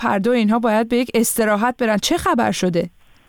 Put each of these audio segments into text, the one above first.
پرده اینها باید به یک استراحت برن. چه خبر شده؟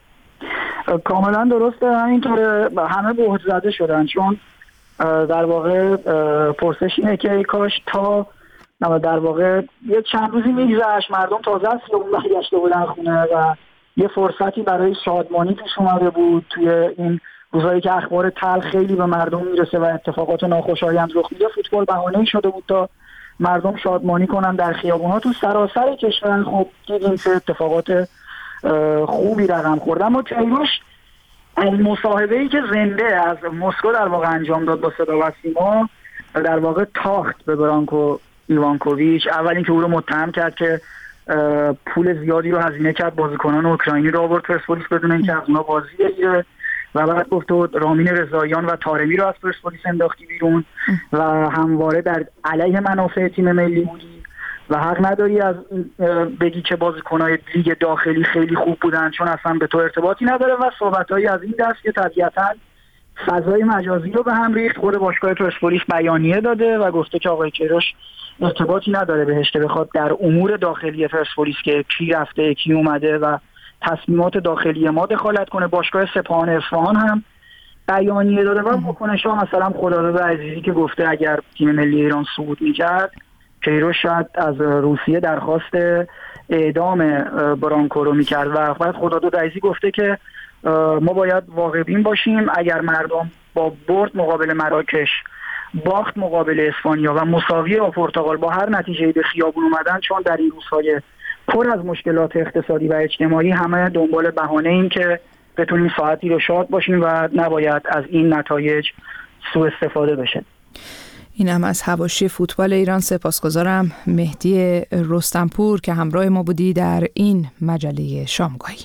کاملا درسته، همینطوره، همه بهت زده شدن، چون در واقع پرسش اینه که کاش تا در واقع یه چند روزی میگذشت مردم تازه از خیابون برگشته بودن خونه و یه فرصتی برای شادمانی پیش اومده بود توی این روزایی که اخبار تلخ خیلی به مردم میرسه و اتفاقات ناخوشایند رخ میده. فوتبال بهانه‌ای شده بود تا مردم شادمانی کنن در خیابون‌ها تو سراسر کشور. خب دیدیم که اتفاقات خوبی رقم خورد، اما کیروش از مصاحبه‌ای که زنده از مسکو در واقع انجام داد با صدا و سیما در واقع تاخت به برانکو ایوانکوویچ. اول اینکه او رو متهم کرد که پول زیادی رو هزینه کرد بازیکنان اوکراینی رو آورد پرسپولیس بدون اینکه از اونها بازی بگیره، و بعد گفت تو رامین رضاییان و طارمی رو از پرسپولیس انداختی بیرون و همواره در علیه منافع تیم ملی بودی و حق نداری از بگی که بازیکن‌های لیگ داخلی خیلی خوب بودن چون اصلا به تو ارتباطی نداره و صحبت‌هایی از این دست که طبیعتاً فضای مجازی رو به هم ریخت. خود باشگاه پرسپولیس بیانیه داده و گفته که آقای کیروش ارتباطی نداره بهش که بخواد در امور داخلی پرسپولیس که کی رفته کی اومده و تصمیمات داخلی ما دخالت کنه. باشگاه سپاهان اصفهان هم بیانیه داده و واکنش‌ها مثلا خداداد عزیزی که گفته اگر تیم ملی ایران صعود می‌کرد کیروش شاید از روسیه درخواست اعدام برانکو رو می‌کرد و بعد خداداد عزیزی گفته که ما باید واقع‌بین باشیم، اگر مردم با برد مقابل مراکش، باخت مقابل اسپانیا و مساوی با پرتغال با هر نتیجه‌ای به خیابون اومدن، چون در این روزهای پر از مشکلات اقتصادی و اجتماعی همه دنبال بهانه‌ایم که بتونیم ساعتی رو شاد باشیم و نباید از این نتایج سوء استفاده بشه. اینم از حواشی فوتبال ایران. سپاسگزارم مهدی رستمپور که همراه ما بودی در این مجله شامگاهی.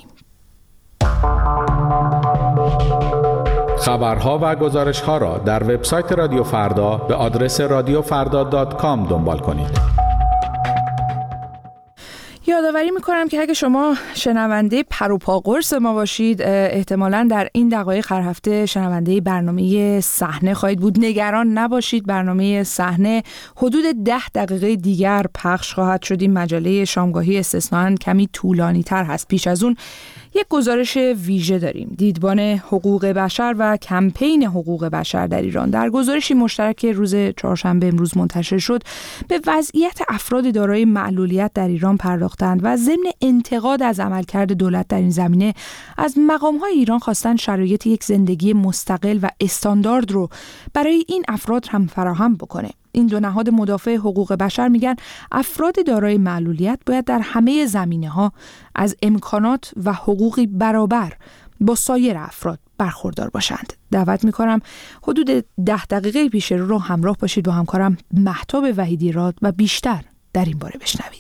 خبرها و گزارش‌ها را در وبسایت رادیو فردا به آدرس radiofarda.com دنبال کنید. یادآوری میکنم که اگه شما شنونده پروپا قرص ما باشید احتمالاً در این دقایق هر هفته شنونده برنامه صحنه خواهید بود. نگران نباشید، برنامه صحنه حدود 10 دقیقه دیگر پخش خواهد شد. این مجله شامگاهی استثناً کمی طولانی تر هست. پیش از اون یک گزارش ویژه داریم، دیدبان حقوق بشر و کمپین حقوق بشر در ایران. در گزارشی مشترک روز چهارشنبه امروز منتشر شد به وضعیت افراد دارای معلولیت در ایران پرداختند و ضمن انتقاد از عملکرد دولت در این زمینه از مقام‌های ایران خواستند شرایط یک زندگی مستقل و استاندارد رو برای این افراد هم فراهم بکنه. این دو نهاد مدافع حقوق بشر میگن افراد دارای معلولیت باید در همه زمینه‌ها از امکانات و حقوقی برابر با سایر افراد برخوردار باشند. دعوت میکنم حدود 10 دقیقه پیش رو همراه باشید با همکارم مهتاب وحیدی راد و بیشتر در این باره بشنوید.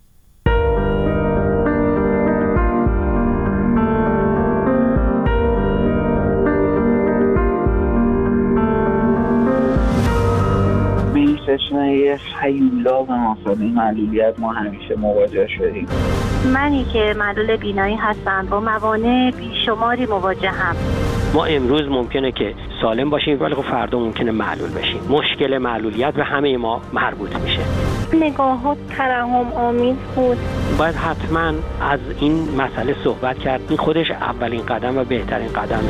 تشنه هیولا و مسائل معلولیت ما همیشه مواجه شدیم. منی که معلول بینایی هستم با موانع بیشماری مواجهم. ما امروز ممکنه که سالم باشیم ولی خب فردا ممکنه معلول بشیم. مشکل معلولیت به همه ما مربوط میشه. نگاهات ترحم آمیز بود. باید حتما از این مسئله صحبت کرد. این خودش اولین قدم و بهترین قدمه.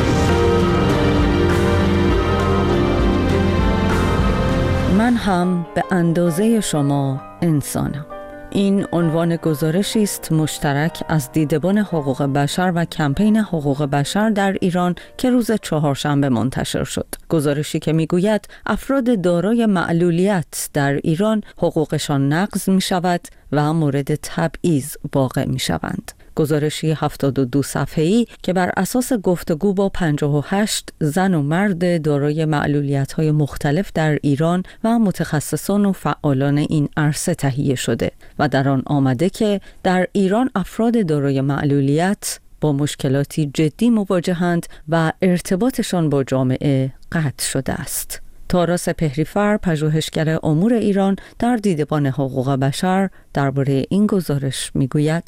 من هم به اندازه شما انسانم. این عنوان گزارشی است مشترک از دیدبان حقوق بشر و کمپین حقوق بشر در ایران که روز چهارشنبه منتشر شد. گزارشی که میگوید افراد دارای معلولیت در ایران حقوقشان نقض می شود و مورد تبعیض واقع می شوند. گزارشی 72 صفحه‌ای که بر اساس گفتگو با 58 زن و مرد دارای معلولیت‌های مختلف در ایران و متخصصان و فعالان این عرصه تهیه شده و در آن آمده که در ایران افراد دارای معلولیت با مشکلاتی جدی مواجهند و ارتباطشان با جامعه قطع شده است. تارا سپهری‌فر، پژوهشگر امور ایران در دیدبان حقوق بشر، درباره این گزارش میگوید: این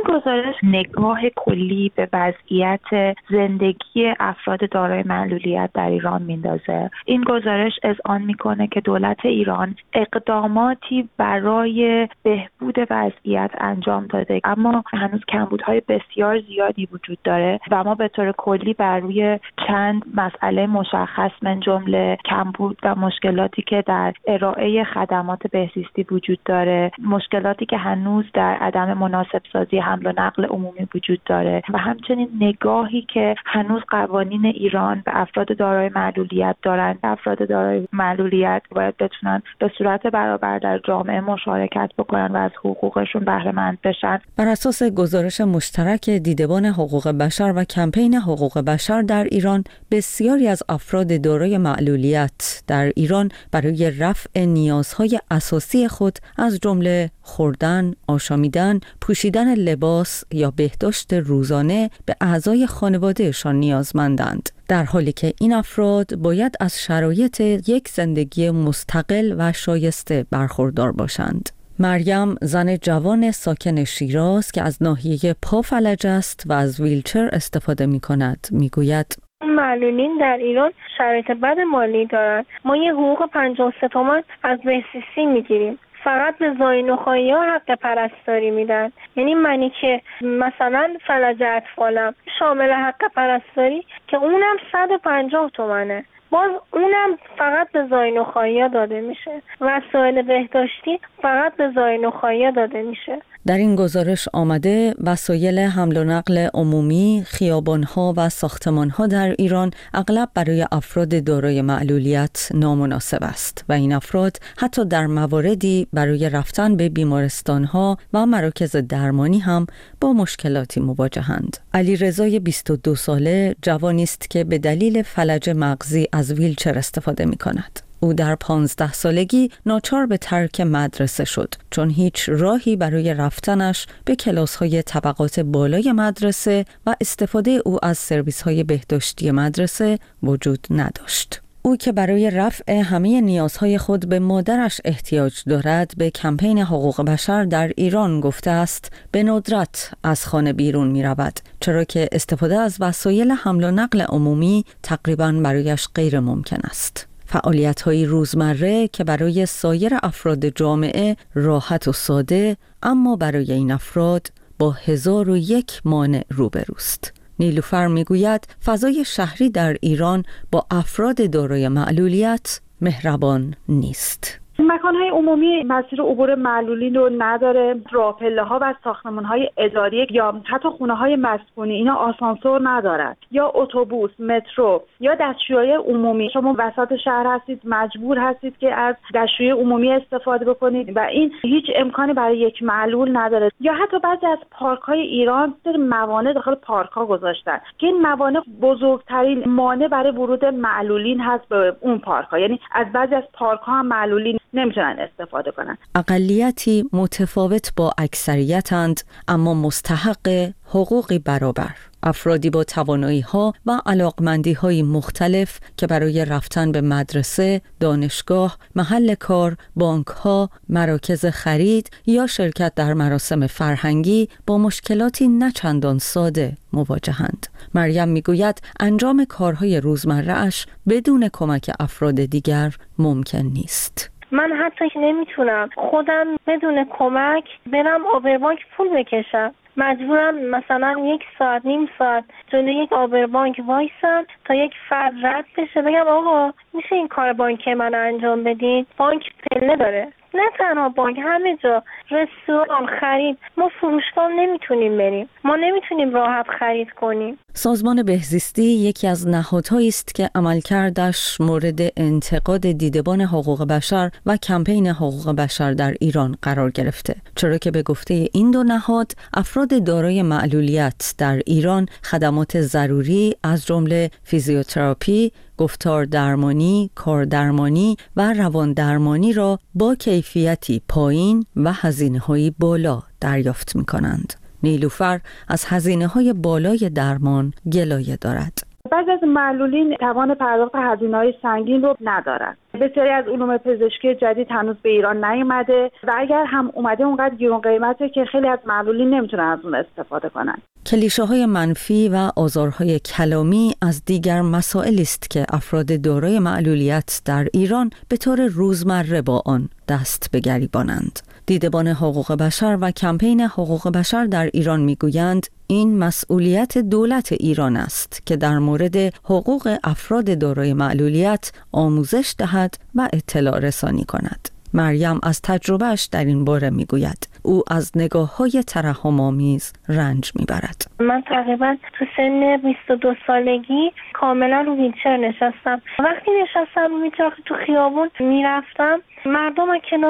گزارش نگاه کلی به وضعیت زندگی افراد دارای معلولیت در ایران میندازه. این گزارش اذعان میکنه که دولت ایران اقداماتی برای بهبود وضعیت انجام داده، اما هنوز کمبودهای بسیار زیادی وجود داره و ما به طور کلی بر روی چند مسئله مشخص من جمله کمبود و مشکلاتی که در ارائه خدمات بهزیستی وجود داره، مشکلاتی که هنوز در عدم مناسب سازی حمل و نقل عمومی وجود داره و همچنین نگاهی که هنوز قوانین ایران به افراد دارای معلولیت دارند. افراد دارای معلولیت باید بتونن به صورت برابر در جامعه مشارکت بکنن و از حقوقشون بهره مند بشن. بر اساس گزارش مشترک دیدبان حقوق بشر و کمپین حقوق بشر در ایران، بسیاری از افراد دارای معلولیت در ایران برای رفع نیازهای اساسی خود از جمله خوردن، آشامیدن، پوشیدن لباس یا بهداشت روزانه به اعضای خانوادهشان نیازمندند، در حالی که این افراد باید از شرایط یک زندگی مستقل و شایسته برخوردار باشند. مریم، زن جوان ساکن شیراز که از ناحیه پافلج است و از ویلچر استفاده می کند، می گوید معلولین در ایران شرایط بد مالی دارند. ما یه حقوق 53 تومان از بهزیستی میگیریم. فقط به زاینوخایی ها حق پرستاری میدن. یعنی منی که مثلا فلج اطفالم شامل حق پرستاری که اونم 150 تومنه، باز اونم فقط به زاینوخایی ها داده میشه. وسایل بهداشتی فقط به زاینوخایی ها داده میشه. در این گزارش آمده وسایل حمل و نقل عمومی، خیابان‌ها و ساختمان‌ها در ایران اغلب برای افراد دارای معلولیت نامناسب است و این افراد حتی در مواردی برای رفتن به بیمارستان‌ها و مراکز درمانی هم با مشکلاتی مواجهند. علیرضا 22 ساله جوانی است که به دلیل فلج مغزی از ویلچر استفاده می‌کند. او در 15 سالگی ناچار به ترک مدرسه شد چون هیچ راهی برای رفتنش به کلاس‌های طبقات بالای مدرسه و استفاده او از سرویس‌های بهداشتی مدرسه وجود نداشت. او که برای رفع همه نیازهای خود به مادرش احتیاج دارد به کمپین حقوق بشر در ایران گفته است به ندرت از خانه بیرون می رود، چرا که استفاده از وسایل حمل و نقل عمومی تقریباً برایش غیر ممکن است. فعالیت‌های روزمره که برای سایر افراد جامعه راحت و ساده، اما برای این افراد با 1001 مانع روبروست. نیلوفر میگوید فضای شهری در ایران با افراد دارای معلولیت مهربان نیست. مکان‌های عمومی مسیر عبور معلولین رو نداره، راه‌پله‌ها و ساختمان‌های اداری یا حتی خونه‌های مسکونی اینا آسانسور ندارن، یا اتوبوس، مترو یا دستشویی عمومی. شما وسط شهر هستید، مجبور هستید که از دستشویی عمومی استفاده بکنید و این هیچ امکانی برای یک معلول نداره. یا حتی بعضی از پارک‌های ایران موانع داخل پارک‌ها گذاشتن که این موانع بزرگترین مانع برای ورود معلولین هست به اون پارک‌ها. یعنی از بعضی از پارک‌ها هم معلولین نمیتونن استفاده کنن. اقلیتی متفاوت با اکثریتند اما مستحق حقوقی برابر. افرادی با توانایی‌ها و علاقمندی‌های مختلف که برای رفتن به مدرسه، دانشگاه، محل کار، بانک‌ها، مراکز خرید یا شرکت در مراسم فرهنگی با مشکلاتی نه چندان ساده مواجهند. مریم میگوید انجام کارهای روزمره‌اش بدون کمک افراد دیگر ممکن نیست. من حتی نمیتونم خودم بدون کمک برم آبربانک پول بکشم. مجبورم مثلا 1 ساعت نیم ساعت جلوی یک آبربانک وایسم تا یک فرد رد بشه بگم آقا میشه این کار بانک من انجام بدین؟ بانک پله داره. نه تنها بانک، همه جا، رستوران، خرید، ما فروشگاه نمیتونیم بریم، ما نمیتونیم راحت خرید کنیم. سازمان بهزیستی یکی از نهادهایی است که عملکردش مورد انتقاد دیدبان حقوق بشر و کمپین حقوق بشر در ایران قرار گرفته، چرا که به گفته این دو نهاد افراد دارای معلولیت در ایران خدمات ضروری از جمله فیزیوتراپی، گفتار درمانی، کار درمانی و روان درمانی را با کیفیتی پایین و هزینه‌های بالا دریافت می‌کنند. نیلوفر از هزینه‌های بالای درمان گلایه دارد. بعضی از معلولین توان پرداخت هزینه‌های سنگین رو ندارن. بسیاری از علوم پزشکی جدید هنوز به ایران نیومده و اگر هم اومده اونقدر گران قیمته که خیلی از معلولین نمیتونن از اون استفاده کنن. کلیشه‌های منفی و آزارهای کلامی از دیگر مسائلی است که افراد دارای معلولیت در ایران به طور روزمره با آن دست به گریبانند. دیدبان حقوق بشر و کمپین حقوق بشر در ایران میگویند این مسئولیت دولت ایران است که در مورد حقوق افراد دارای معلولیت آموزش دهد و اطلاع رسانی کند. مریم از تجربهش در این باره میگوید او از نگاه‌های ترحم‌آمیز رنج میبرد. من تقریبا تو سن 22 سالگی کاملا رو ویلچر نشستم. وقتی نشستم رو ویلچر تو خیابون میرفتم، مردم از کنار